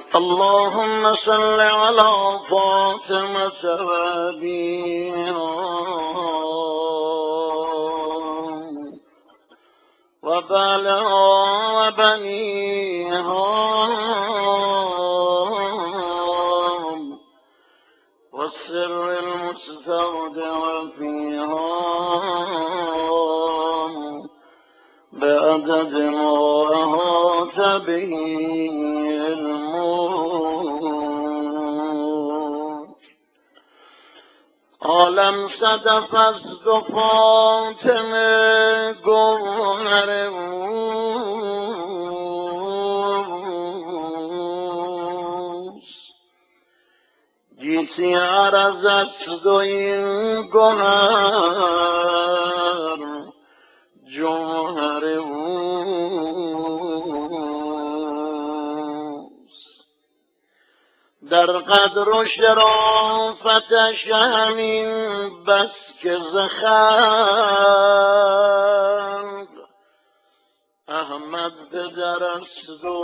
اللهم صل على فاطمة وأبيها وبالها وبنيها والسر المستودع فيها بعدد ما أحاط به علمه. عالم صدف است و فاطمه گوهر اوست. گیتی عرض است و این گوهر جوهر اوست. در قدر و شرافتش همین بس که ز خلق احمد پدر است و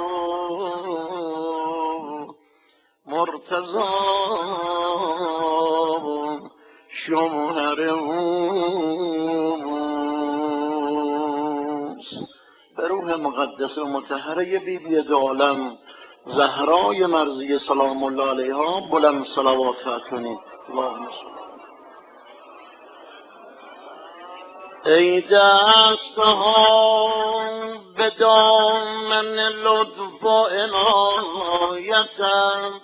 مرتضی شوهر اوست. به روح مقدس و مطهره بی بی دو عالم زهرای مرضیه سلام الله علیها بلند صلوات کنید. اللهم صل. ای دستها به دامن لطف و عنایتت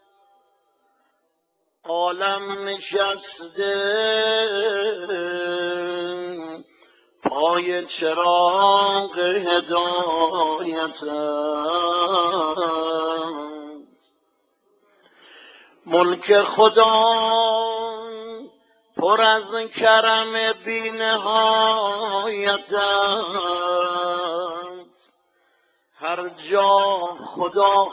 عالم نشسته پای چراغ هدایتت. ملک خدا پر از کرم بی نهایتت. هر جا خدا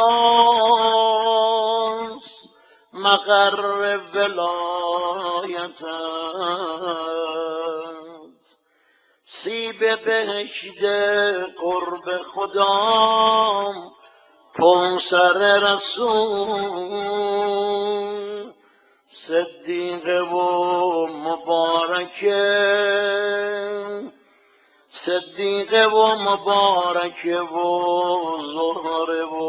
خداست مقر ولایتت. سیب بهشت قرب خدا کوثر رسول صدیقه و مبارکه و زهره و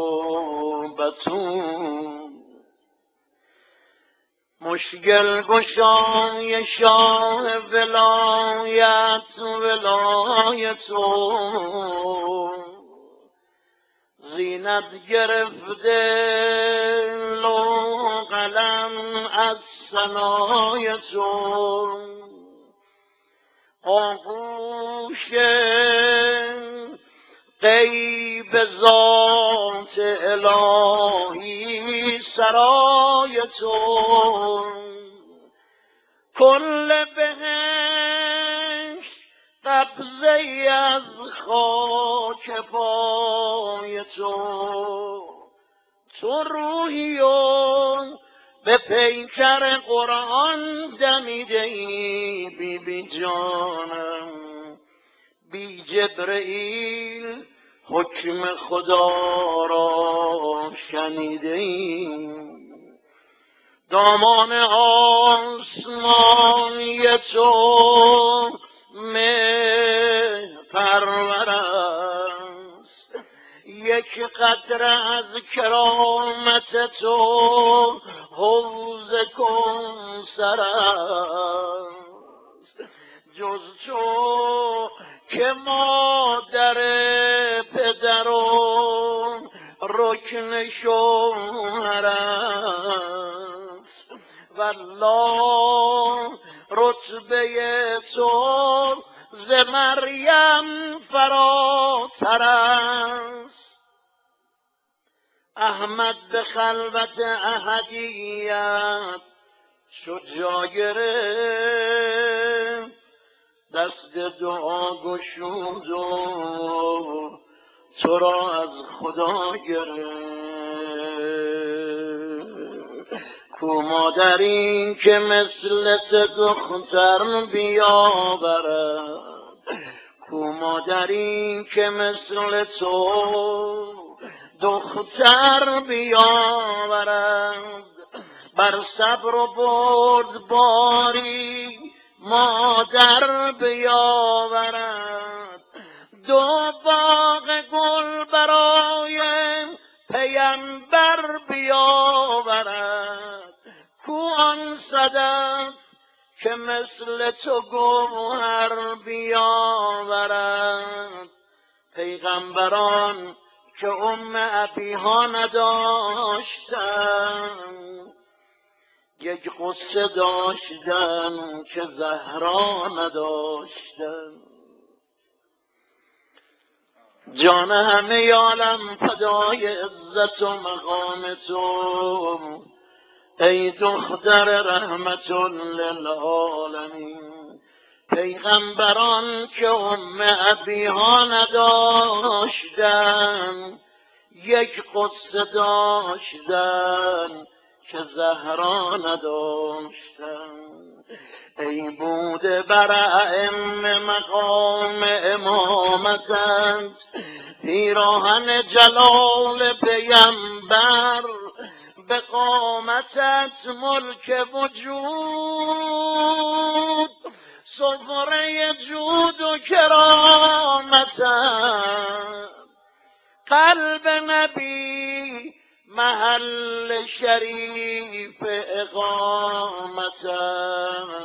بتول. مشکل گشای شاه ولایت زینت گرفته لوح قلم از ثنای تو. آغوش غیب ذات الهی سرای تو. کل بهشت قبضه از خاک پای تو. تو روحی و به پیکر قرآن دمیده ای بی بی جانم. بی جبرئیل حکم خدا را شنیده ای. دامان آسمانی تو مهرپرور است. یک قطره از کرامت تو حوض کوثر است. جز تو که مادر پدر و رکن شوهر است. والله رتبه تو ز مریم فراتر است. احمد به خلوت احدیت شد جا گرفت. دست دعا گشود و تو را از خدا گرفت. کو مادری که مثل دختر بیاورد. کو مادری که مثل تو دختر بیاورد بر صبر و بردباری مادر بیاورد دو باغ گل برای پیمبر بیاورد کو آن صدف که مثل تو گوهر بیاورد پیغمبران که ابیها نداشتند یک قصه داشتن که زهرا نداشتن جان همه عالم فدای عزت و مقام تو ای دختر رحمت للعالمین پیغمبران که ابیها نداشتن یک قصه داشتن که زهرا نداشتن ای بوده بر ائمه مقام امامتت پیراهن جلال پیمبر به قامتت ملک وجود سفره جود و کرامتت قلب نبی محل شریف اقامتت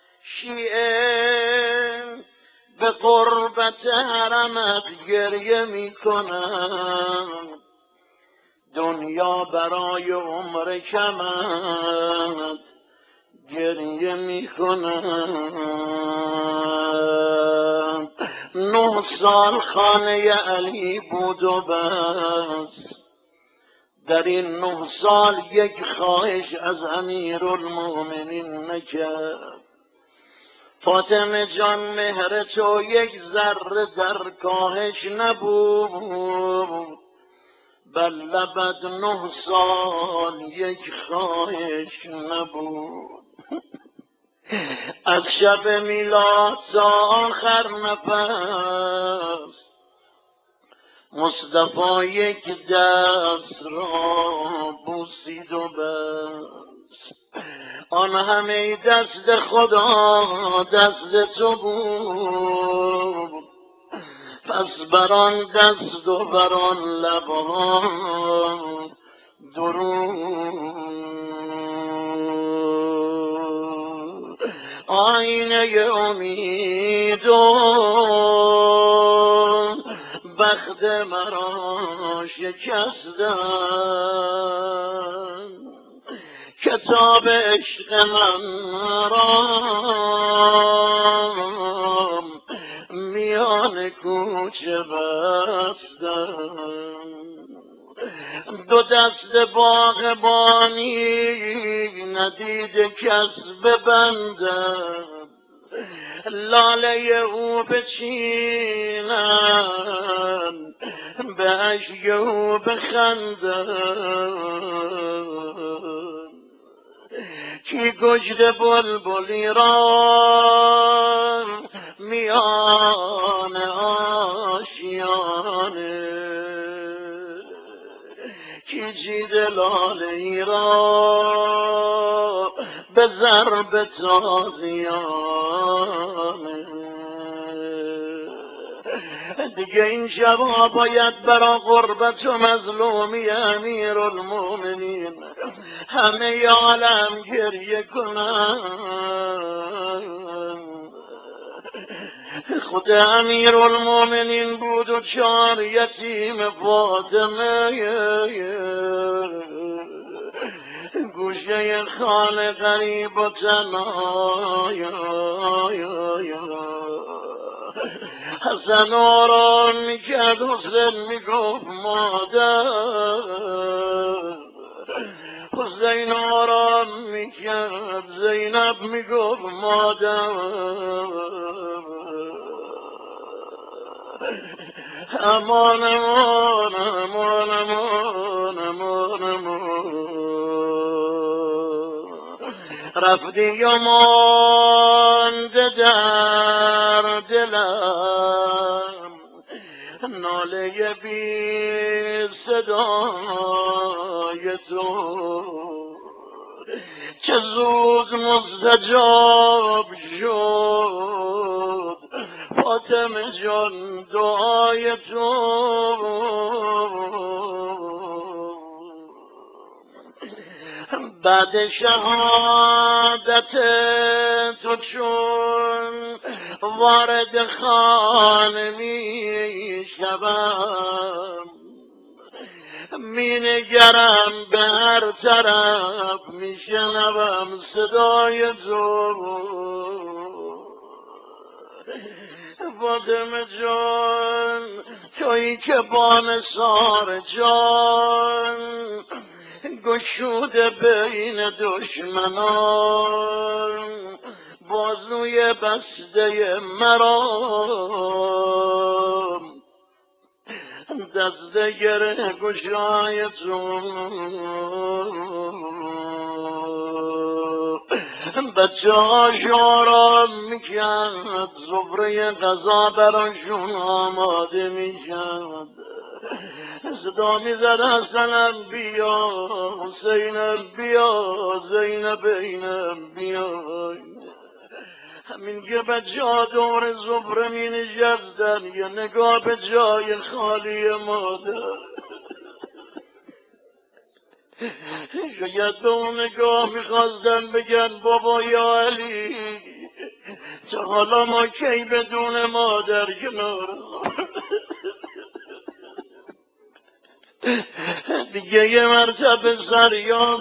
شیعه به قربت حرمت گریه می کنند دنیا برای عمر کمت گریه می کنند 9 سال خانه علی بود و بس در این 9 سال یک خواهش از امیرالمومنین نکرد فاطمه جان مهر تو یک ذره در کاهش نبود بر لبت 9 سال یک خواهش نبود از شب میلاد تا آخر نفس مصطفی یک دست را بوسید و بس آن همه دست خدا دست تو بود پس بران دست و بران لبان درود آینه امید و بخت مرا شکستن کتاب عشق من را میان کوچه بستن 2 دست باغبانی ندیده کس ببندن لاله او بچینن به اشک او بخندن کی گشت بلبلی را میان آشیانه کی جید لاله ای را به ضرب تازیانه دیگه این شبا باید برا غربت و مظلومی امیرالمومنین همه عالم گریه کنن خود امیرالمومنین بود و 4 یتیم فاطمه گوشه خانه غریب و تنهای حسن آرام میکرد حسین میگفت مادر حسین آرام میکرد زینب میگفت مادر امان امان امان امان امان امان رفتی و مانده در دلم ناله بی صدای تو که زود مستجاب شد فاطمه جان دعای تو بعد شهادت تو چون وارد خانه می شوم می نگرم به هر طرف می شنوم صدای تو فاطمه جان تویی که با نثار جان گشوده بین دشمنان بازوی بسته مرا دست گره گشای تو بچه ها شارا میکرد زفره غذا براشون آماده میشد صدا میزد حسنم بیا حسینم بیا زینبینم بیا همین که بچه ها دور زفره می نشستن یه نگاه به جای خالی مادر شاید به اون نگاه میخواستن بگن بابا یا علی تا حالا ما کی بدون مادر کنار دیگه یه مرتبه سریان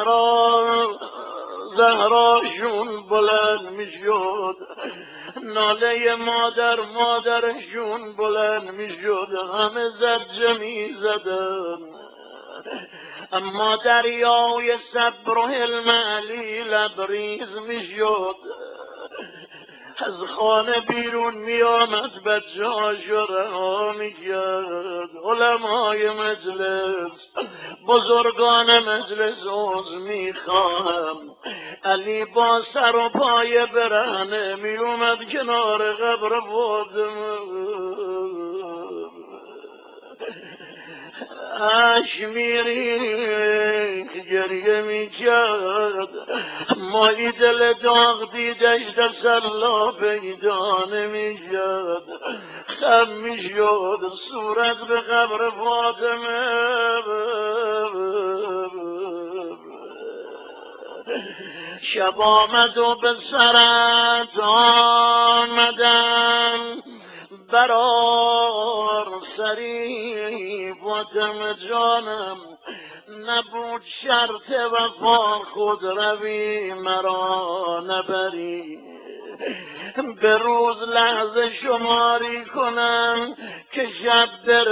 زهراشون بلند میشد ناله مادرشون بلند میشد همه زجه میزدن اما دریای صبر و حلم علی لبریز میشد از خانه بیرون می آمد بچه هاشو رها می کرد علمای مجلس بزرگان مجلس عذر می خواهم علی با سر و پای برهنه می اومد کنار قبر فاطمه اش میریخت گریه میکرد مایی دل داغ دیدش تسلا پیدا نمیشد خم میشد صورت به قبر فاطمه شب آمد و به سرت آمدن برار سری فاطمه جانم نبود شرط وفا خود روی مرا نبری به روز لحظه شماری کنم که شب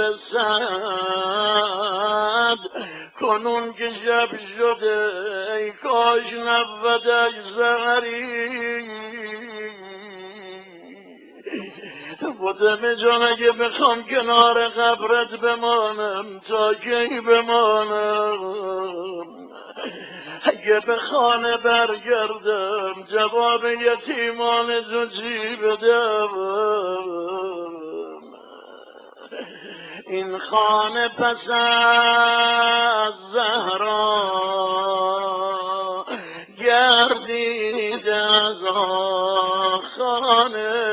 برسد کنون که شب شده ای کاش نبودش سحری فاطمه جان اگه بخوام کنار قبرت بمانم تا کی بمانم اگه به خانه برگردم جواب یتیمان تو چی بدم این خانه پس از زهرا گردید از خانه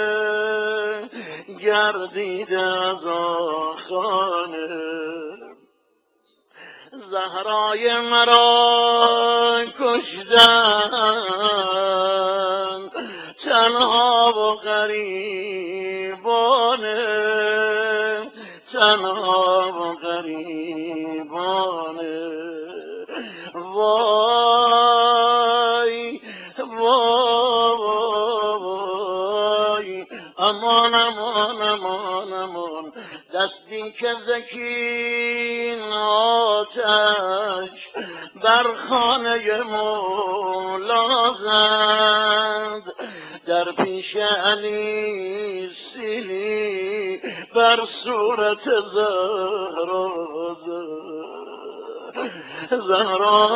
گردید از خانه زهرای مرا کشتن تنها و غریبانه تنها و غریبانه وای وای امان امان امان امان دستی که زکین آتش بر خانه مولا زد در پیش علی سیلی بر صورت زهرا زهرا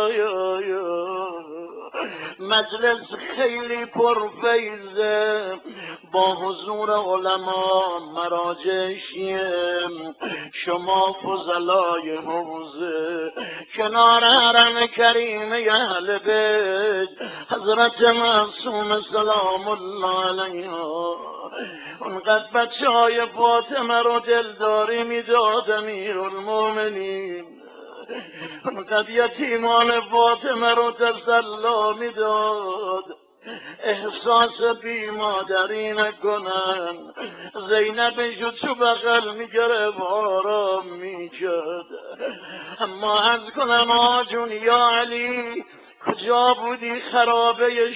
مجلس خیلی پرفیزه با حضور علما مراجع شیعه شما فضلای حوزه کنار حرم کریم اهل بیت حضرت معصوم سلام الله علیها اونقدر بچه های فاطمه رو دلداری میداد امیرالمومنین، اونقدر یتیمان فاطمه رو تسلا میداد احساس بی مادری نکنن. زینبشو تو بغل میگرفت آرام میکرد. اما از کنم آجون یا علی کجا بودی خرابه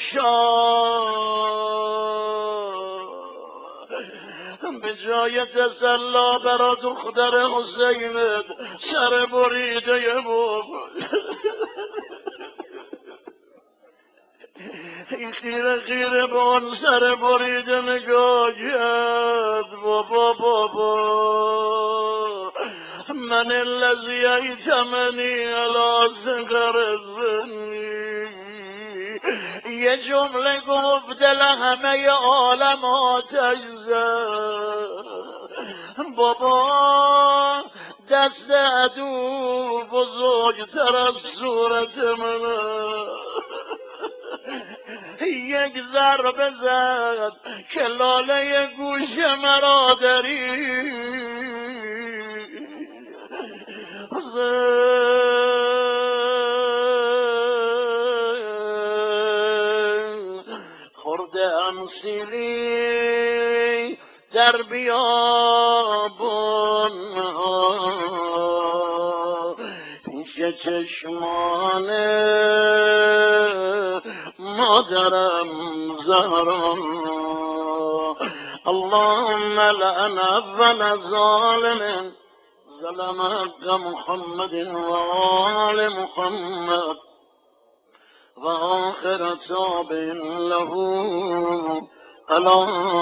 شاه؟ به جای تسلا برا دختر حسینت سر بریده بود. این خیره خیره به اون سر بریده نگاه کرد. بابا من الذی ایتمنی علی صغر سنی. یه جمله گفت دل همه عالم آتش زد. بابا دست عدو بزرگتر از صورت منه. یک ضربه زد که لاله گوش مرا داری. خورده ام سیلی در بیابان پیش چشمان مادرم زهرا. اللهم لعن اول ظالم ظلم حق محمد و آل محمد و آخر تابع له